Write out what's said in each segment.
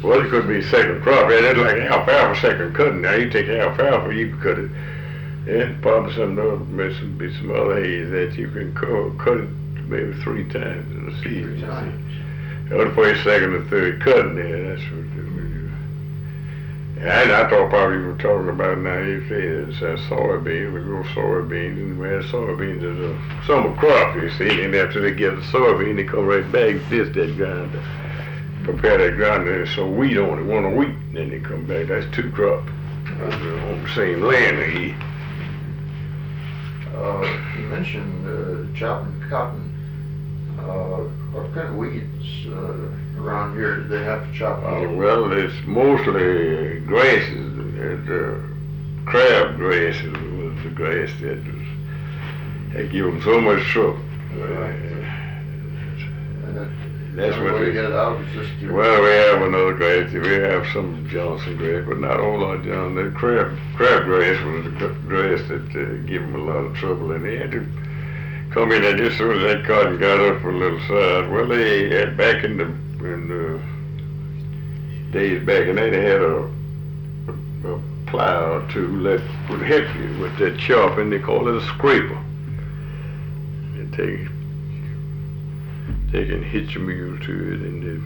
Well, it could be second crop. Yeah, that's like alfalfa second cutting. Now you take alfalfa, you can cut it, and probably be some other hay that you can cut it maybe 3 times in the season. 3 times. The other place, second or third cutting there. That's what it is. And I thought probably you were talking about now. You say it's soybeans. We grow soybeans, and we have soybeans as a summer crop. You see, and after they get the soybean, they come right back, dish that ground, prepare that ground, and sow wheat on it, one a week. Then they come back. That's 2 crops on the same land they eat. You mentioned chopping cotton. What kind of weeds around here did they have to chop out? Well, it's mostly grasses. Crab grasses was the grass that give them so much trouble. That's what they get it out. Well, we have another grass. We have some Johnson grass, but not a whole lot of Johnson. The crab grass was the grass that give them a lot of trouble, and they had to come in there just as soon as that cotton got up a little side. Well, they had back in the days back, and they had a plow or two that would help you with that chopping. They call it a scraper. They can hitch a mule to it, and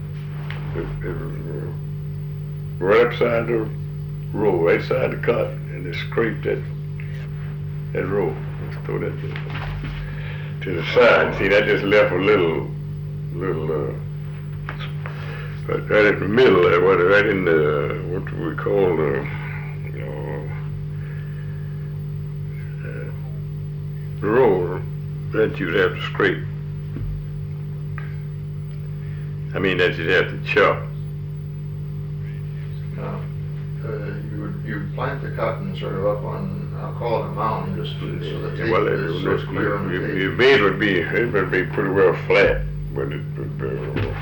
right upside the row, right side the cotton, and they scrape that row. Let's throw that to the side. See, that just left a little, right in the middle there, right in the, what do we call the row that you'd have to scrape. I mean, that you'd have to chop. You would plant the cotton sort of up on, I'll call it a mound, just so the tape is clear on the tape. Your bed would be pretty well flat, but it would be,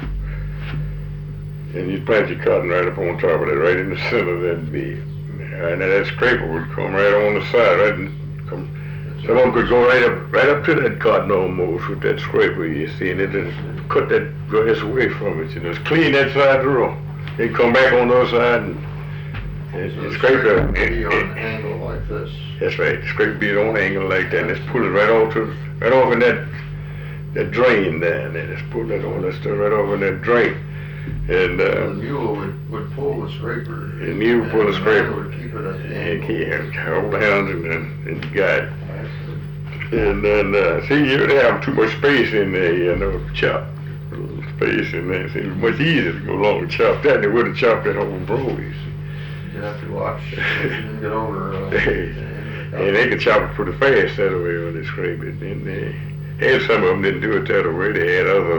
and you'd plant your cotton right up on top of it, right in the center of that bed. And that scraper would come right on the side, right, and come. Someone could go right up to that cotton almost with that scraper, you see, and it just cut that grass away from it, just clean that side of the row. They'd come back on the other side and scrape it. On an angle like this. That's right. Scrape it on an angle like that, and just pull it right off in that drain there, and then just pull that all that stuff right off in that drain. And the mule would pull the scraper. The mule would pull the scraper. Would keep it at the angle. Hold the hands and guide. And then see, you'd have too much space in there, chop. A little space in there. See, it was much easier to go along and chop that than it would have chopped that whole row, you see. You have to watch and get over. And they could chop it pretty fast that way when they scrape it. And some of them didn't do it that way. They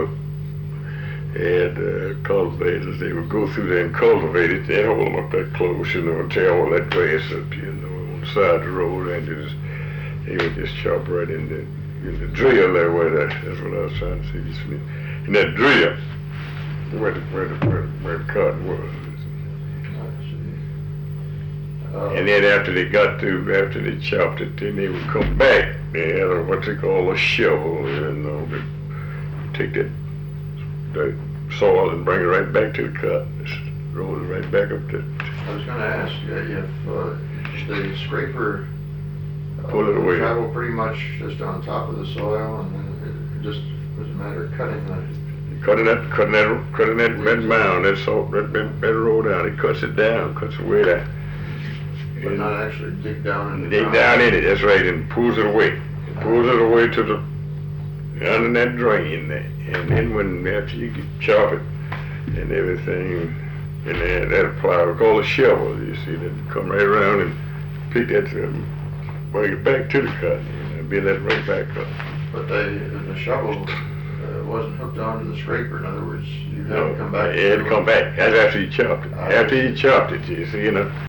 had cultivators. They would go through there and cultivate it. They'd hold them up that close, and tear all that grass up, on the side of the road, and they would just chop right in the drill there where that's what I was trying to say. In that drill, where the cotton was. And then after they chopped it, then they would come back. They had what they call a shovel, they take that soil and bring it right back to the cotton. Just roll it right back up to. I was going to ask if the scraper pull it away. Travel pretty much just on top of the soil, and then it just was a matter of cutting that red mound, that row down. It cuts it down, cuts away that. But not actually dig down in it. Dig down in it, that's right, and pulls it away. It pulls it away to the under that drain there. And then after you chop it and everything, and that plow, we call a shovel, you see, that come right around and pick that bring it back to the cotton and build that right back up. But the shovel wasn't hooked onto the scraper. In other words, you had to come back. It had to come back. That's after you chopped it. After you chopped it, you see,